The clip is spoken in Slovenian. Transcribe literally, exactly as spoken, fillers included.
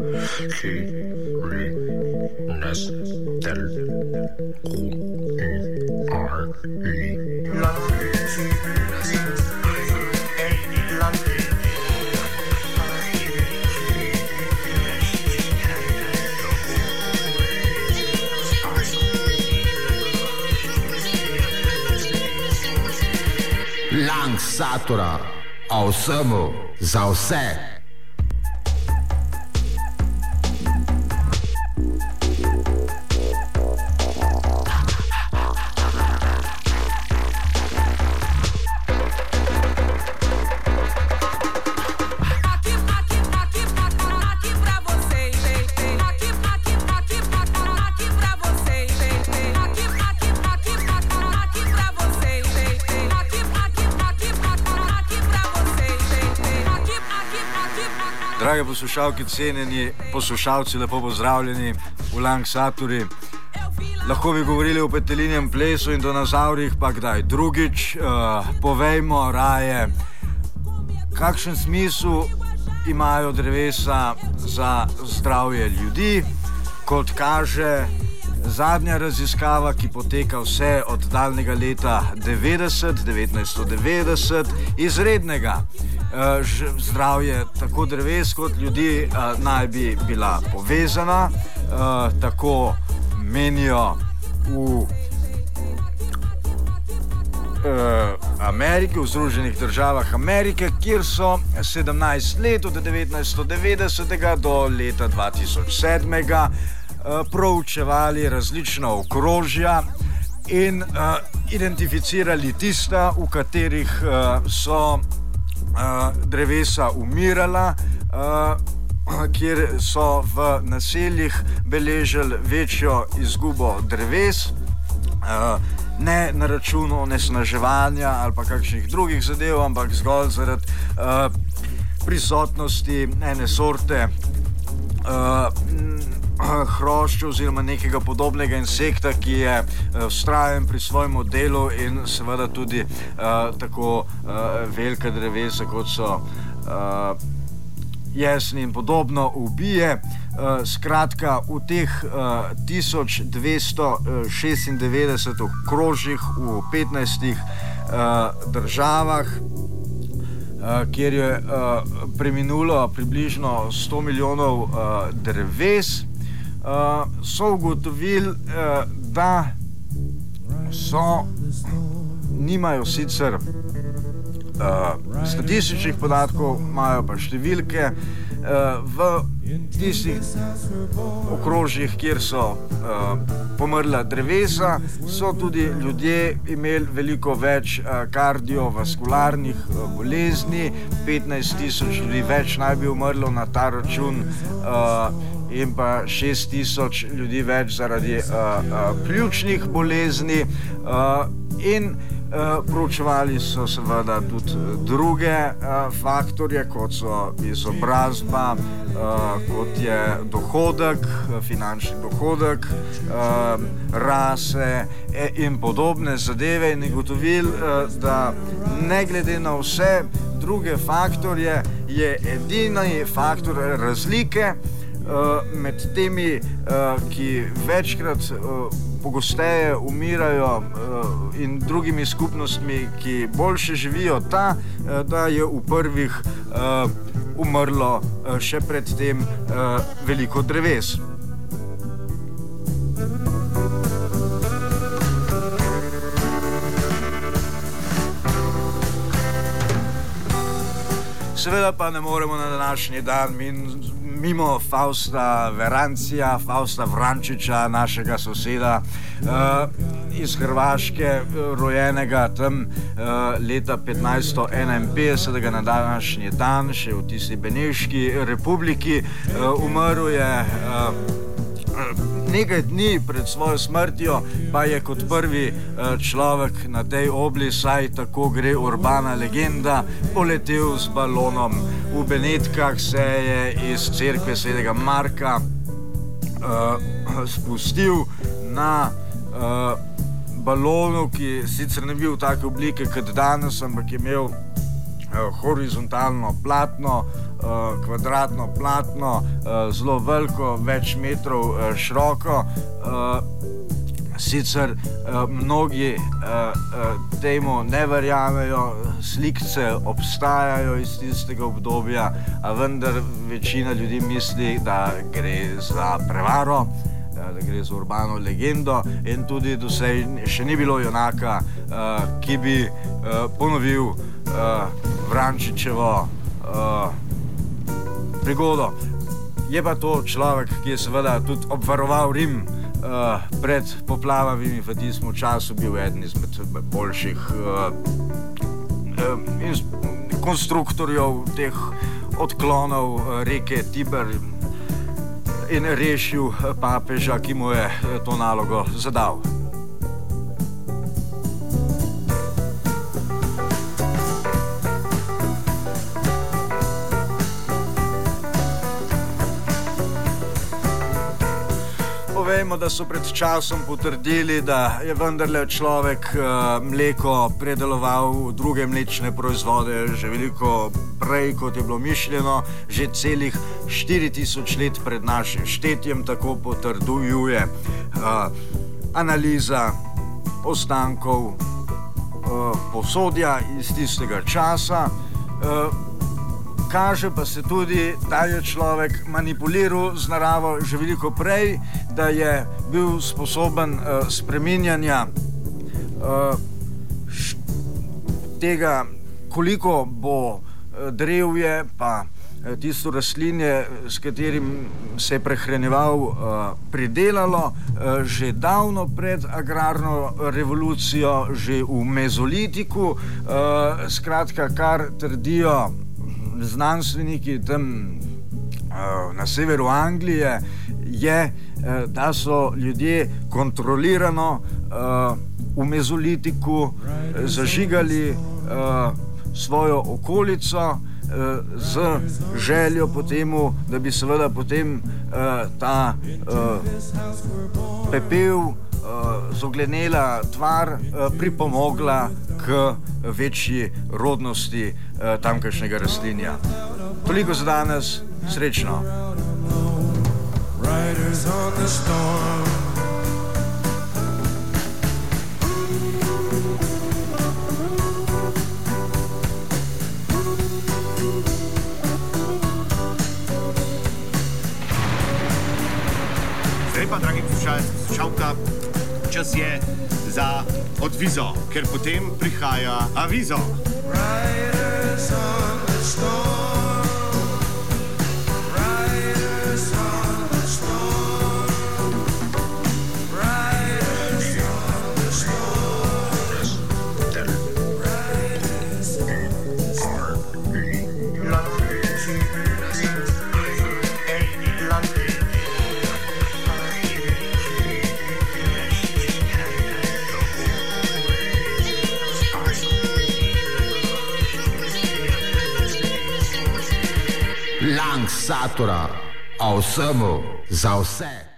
Ky ry nes del u r Lang Satura, o vsemu, za vse. Drage poslušalke, cenjeni poslušalci, lepo pozdravljeni v Lang Saturi. Lahko bi govorili o petelinjem plesu in dinozaurih, pa kdaj drugič. Uh, povejmo raje, kakšen smisel imajo drevesa za zdravje ljudi. Kot kaže zadnja raziskava, ki poteka vse od daljnega leta devetdeset, devetnajststo devetdeset, izrednega. Uh, zdravje tako dreves kot ljudi uh, naj bi bila povezana, uh, tako menijo v uh, Ameriki, v Združenih državah Amerike, kjer so sedemnajst let od devetnajststo devetdeset do leta dva tisoč sedem uh, proučevali različna okrožja in uh, identificirali tista, v katerih uh, so Uh, drevesa umirala, uh, kjer so v naseljih beležili večjo izgubo dreves, uh, ne na račun onesnaževanja ali pa kakšnih drugih zadev, ampak zgolj zaradi uh, prisotnosti ene sorte uh, hrošča oziroma nekega podobnega insekta, ki je uh, vztrajen pri svojem delu in seveda tudi uh, tako uh, velika drevesa, kot so uh, jesni in podobno, ubije. Uh, skratka, v teh uh, tisoč dvesto šestindevetdeset okrožjih v petnajstih uh, državah, uh, kjer je uh, preminulo približno sto milijonov uh, dreves, Uh, so ugotovili, uh, da so, nimajo sicer uh, statističnih podatkov, imajo pa številke uh, v tistih okrožjih, kjer so uh, pomrla drevesa, so tudi ljudje imeli veliko več uh, kardiovaskularnih uh, bolezni, petnajst tisoč ljudi več naj bi umrlo na ta račun, uh, in pa šest tisoč ljudi več zaradi uh, uh, pljučnih bolezni, uh, in uh, proučevali so seveda tudi druge uh, faktorje, kot so izobrazba, uh, kot je dohodek, finančni dohodek, uh, rase in podobne zadeve, in ugotovili, uh, da ne glede na vse druge faktorje je edini faktor razlike Uh, med temi, uh, ki večkrat uh, pogosteje umirajo, uh, in drugimi skupnostmi, ki boljše živijo, ta, uh, da je v prvih uh, umrlo uh, še predtem uh, veliko dreves. Seveda pa ne moremo na današnji dan min mimo Fausta Verancija, Fausta Vrančiča, našega soseda uh, iz Hrvaške, rojenega tam uh, leta petnajststo enainpetdeset na današnji dan, še v tisti Beneški republiki. Uh, umrl je uh, nekaj dni pred svojo smrtjo, pa je kot prvi uh, človek na tej obli, saj tako gre urbana legenda, poletel z balonom. V Benetkah se je iz cerkve svetega Marka uh, spustil na uh, balonu, ki sicer ne bil v take oblike kot danes, ampak je imel horizontalno platno, kvadratno platno, zelo veliko, več metrov široko. Sicer mnogi temu ne verjamejo, slikce obstajajo iz tistega obdobja, a vendar večina ljudi misli, da gre za prevaro, da gre za urbano legendo in tudi doslej še ni bilo junaka, ki bi ponovil Vrančičevo prigodo. Je pa to človek, ki je seveda tudi obvaroval Rim pred poplavami, v tistem času bil eden izmed boljših konstruktorjev teh odklonov reke Tiber in rešil papeža, ki mu je to nalogo zadal. Povejmo, da so pred časom potrdili, da je vendarle človek mleko predeloval druge mlečne proizvode že veliko prej, kot je bilo mišljeno, že celih štiri tisoč let pred našim štetjem, tako potrduje analiza ostankov posodja iz tistega časa. Kaže pa se tudi, da je človek manipuliral z naravo že veliko prej, da je bil sposoben uh, spreminjanja uh, tega, koliko bo uh, drevje, pa uh, tisto rastlinje, s katerim se je prehranjeval, uh, pridelalo uh, že davno pred agrarno revolucijo, že v mezolitiku. Uh, skratka, kar trdijo znanstveniki tam uh, na severu Anglije, je, uh, da so ljudje kontrolirano uh, v mezolitiku uh, zažigali uh, svojo okolico uh, z željo po temu, da bi seveda potem uh, ta uh, pepel, uh, zoglenela tvar uh, pripomogla k večji rodnosti uh, tamkajšnjega rastlinja. Toliko za danes, srečno! Riders on the storm. Zdaj pa, dragi poslušalka, čas je za odvizo, ker potem prihaja avizo. Riders on the storm. Langsatora, o vsemu, za vse.